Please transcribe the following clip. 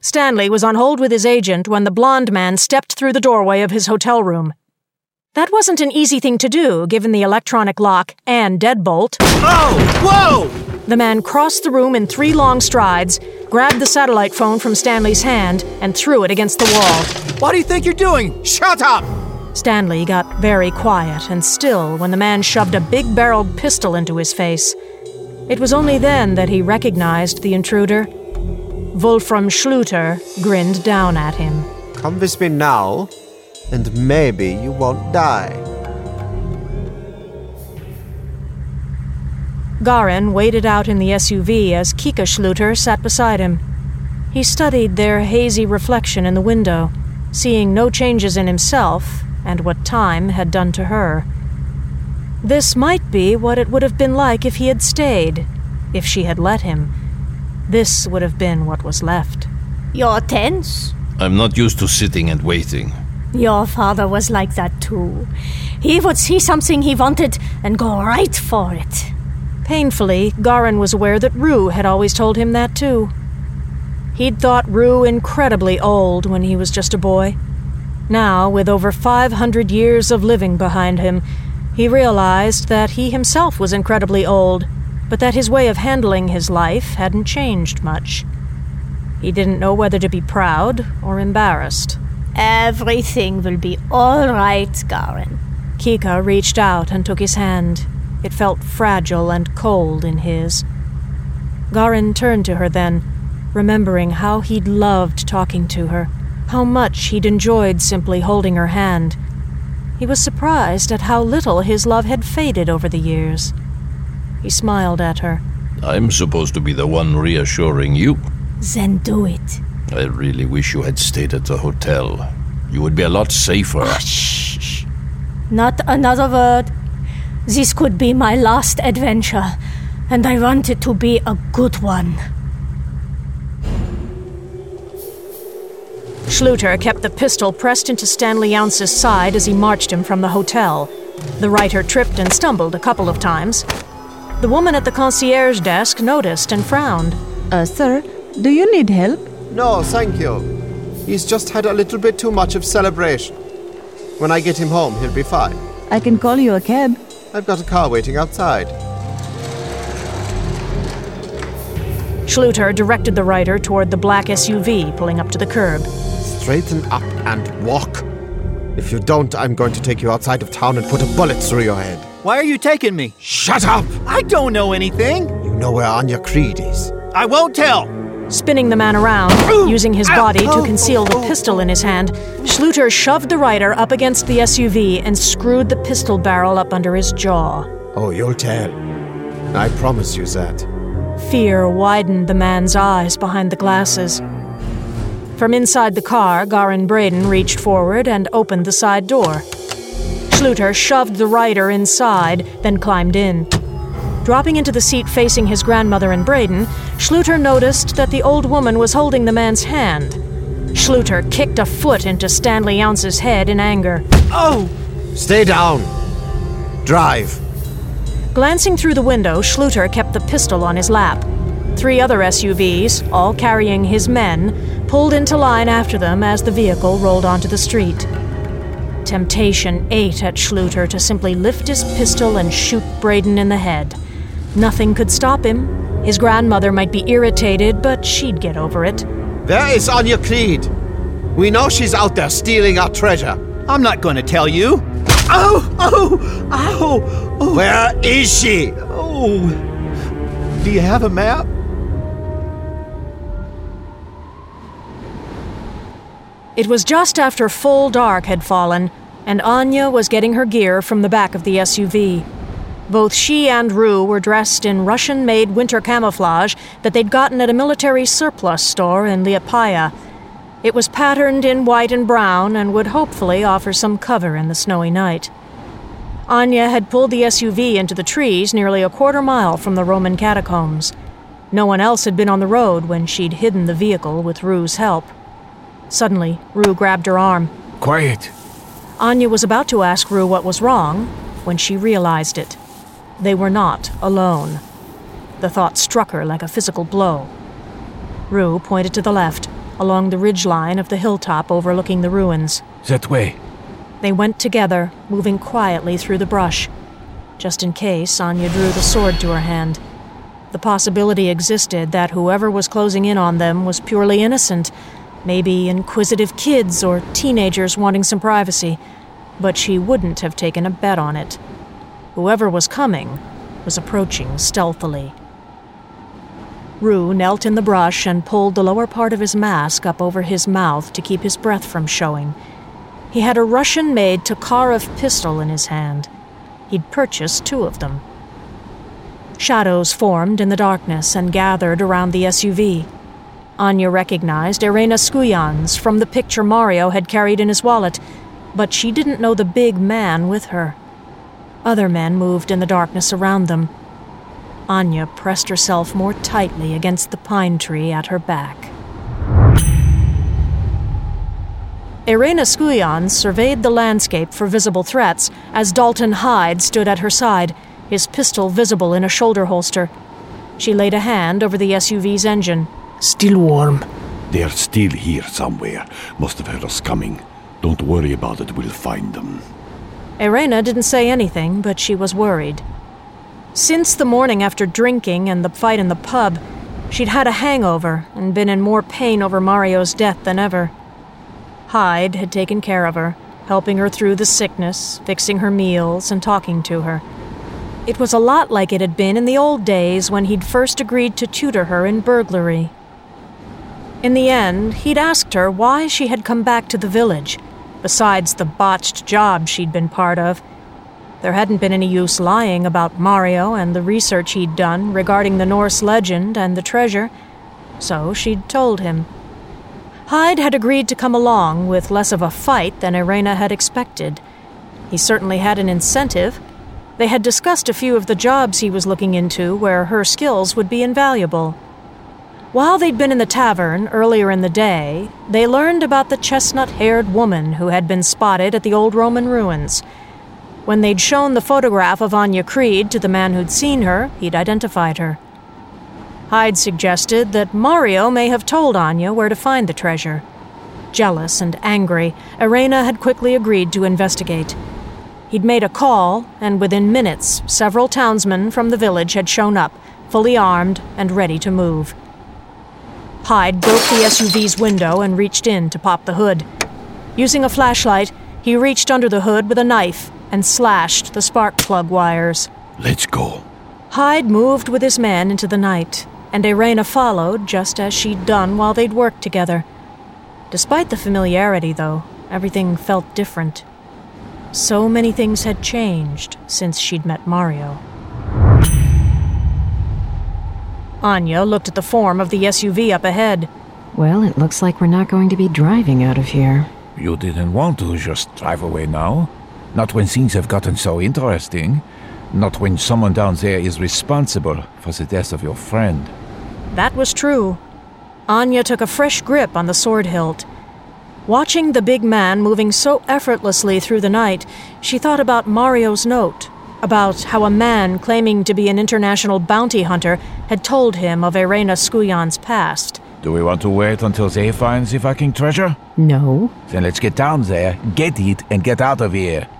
Stanley was on hold with his agent when the blonde man stepped through the doorway of his hotel room. That wasn't an easy thing to do, given the electronic lock and deadbolt. Oh! Whoa! The man crossed the room in 3 long strides, grabbed the satellite phone from Stanley's hand, and threw it against the wall. What do you think you're doing? Shut up! Stanley got very quiet and still when the man shoved a big-barreled pistol into his face. It was only then that he recognized the intruder. Wolfram Schluter grinned down at him. Come with me now, and maybe you won't die. Garin waited out in the SUV as Kika Schluter sat beside him. He studied their hazy reflection in the window, seeing no changes in himself and what time had done to her. This might be what it would have been like if he had stayed, if she had let him. This would have been what was left. You're tense? I'm not used to sitting and waiting. Your father was like that too. He would see something he wanted and go right for it. Painfully, Garin was aware that Rue had always told him that too. He'd thought Rue incredibly old when he was just a boy. Now, with over 500 years of living behind him, he realized that he himself was incredibly old, but that his way of handling his life hadn't changed much. He didn't know whether to be proud or embarrassed. Everything will be all right, Garin. Kika reached out and took his hand. It felt fragile and cold in his. Garin turned to her then, remembering how he'd loved talking to her, how much he'd enjoyed simply holding her hand. He was surprised at how little his love had faded over the years. He smiled at her. I'm supposed to be the one reassuring you. Then do it. I really wish you had stayed at the hotel. You would be a lot safer. Shh. Not another word. This could be my last adventure, and I want it to be a good one. Schluter kept the pistol pressed into Stanley Younce's side as he marched him from the hotel. The writer tripped and stumbled a couple of times. The woman at the concierge desk noticed and frowned. Sir, do you need help? No, thank you. He's just had a little bit too much of celebration. When I get him home, he'll be fine. I can call you a cab. I've got a car waiting outside. Schluter directed the writer toward the black SUV pulling up to the curb. Straighten up and walk. If you don't, I'm going to take you outside of town and put a bullet through your head. Why are you taking me? Shut up! I don't know anything. You know where Anya Creed is. I won't tell. Spinning the man around, using his body to conceal the pistol in his hand, Schluter shoved the writer up against the SUV and screwed the pistol barrel up under his jaw. Oh, you'll tell. I promise you that. Fear widened the man's eyes behind the glasses. From inside the car, Garin Braden reached forward and opened the side door. Schluter shoved the writer inside, then climbed in. Dropping into the seat facing his grandmother and Braden, Schluter noticed that the old woman was holding the man's hand. Schluter kicked a foot into Stanley Younce's head in anger. Oh! Stay down. Drive. Glancing through the window, Schluter kept the pistol on his lap. 3 other SUVs, all carrying his men, pulled into line after them as the vehicle rolled onto the street. Temptation ate at Schluter to simply lift his pistol and shoot Braden in the head. Nothing could stop him. His grandmother might be irritated, but she'd get over it. Where is Anya Creed? We know she's out there stealing our treasure. I'm not going to tell you. Oh! Oh! Ow! Oh. Where is she? Oh! Do you have a map? It was just after full dark had fallen, and Anya was getting her gear from the back of the SUV. Both she and Rue were dressed in Russian-made winter camouflage that they'd gotten at a military surplus store in Liepaja. It was patterned in white and brown and would hopefully offer some cover in the snowy night. Anya had pulled the SUV into the trees nearly a quarter mile from the Roman catacombs. No one else had been on the road when she'd hidden the vehicle with Rue's help. Suddenly, Rue grabbed her arm. Quiet. Anya was about to ask Rue what was wrong when she realized it. They were not alone. The thought struck her like a physical blow. Rue pointed to the left. along the ridgeline of the hilltop overlooking the ruins. That way. They went together, moving quietly through the brush. Just in case, Anya drew the sword to her hand. The possibility existed that whoever was closing in on them was purely innocent, maybe inquisitive kids or teenagers wanting some privacy, but she wouldn't have taken a bet on it. Whoever was coming was approaching stealthily. Rue knelt in the brush and pulled the lower part of his mask up over his mouth to keep his breath from showing. He had a Russian-made Tokarev pistol in his hand. He'd purchased 2 of them. Shadows formed in the darkness and gathered around the SUV. Anya recognized Irena Skuyans from the picture Mario had carried in his wallet, but she didn't know the big man with her. Other men moved in the darkness around them. Anya pressed herself more tightly against the pine tree at her back. Irena Skuyans surveyed the landscape for visible threats as Dalton Hyde stood at her side, his pistol visible in a shoulder holster. She laid a hand over the SUV's engine. Still warm. They're still here somewhere. Must have heard us coming. Don't worry about it, we'll find them. Irena didn't say anything, but she was worried. Since the morning after drinking and the fight in the pub, she'd had a hangover and been in more pain over Mario's death than ever. Hyde had taken care of her, helping her through the sickness, fixing her meals, and talking to her. It was a lot like it had been in the old days when he'd first agreed to tutor her in burglary. In the end, he'd asked her why she had come back to the village, besides the botched job she'd been part of. There hadn't been any use lying about Mario and the research he'd done regarding the Norse legend and the treasure, so she'd told him. Hyde had agreed to come along with less of a fight than Irena had expected. He certainly had an incentive. They had discussed a few of the jobs he was looking into where her skills would be invaluable. While they'd been in the tavern earlier in the day, they learned about the chestnut-haired woman who had been spotted at the old Roman ruins. When they'd shown the photograph of Anya Creed to the man who'd seen her, he'd identified her. Hyde suggested that Mario may have told Anya where to find the treasure. Jealous and angry, Irena had quickly agreed to investigate. He'd made a call, and within minutes, several townsmen from the village had shown up, fully armed and ready to move. Hyde broke the SUV's window and reached in to pop the hood. Using a flashlight, he reached under the hood with a knife and slashed the spark plug wires. Let's go. Hyde moved with his men into the night, and Irena followed just as she'd done while they'd worked together. Despite the familiarity, though, everything felt different. So many things had changed since she'd met Mario. Anya looked at the form of the SUV up ahead. Well, it looks like we're not going to be driving out of here. You didn't want to just drive away now? Not when things have gotten so interesting. Not when someone down there is responsible for the death of your friend. That was true. Anya took a fresh grip on the sword hilt. Watching the big man moving so effortlessly through the night, she thought about Mario's note, about how a man claiming to be an international bounty hunter had told him of Irena Skuyans' past. Do we want to wait until they find the fucking treasure? No. Then let's get down there, get it, and get out of here.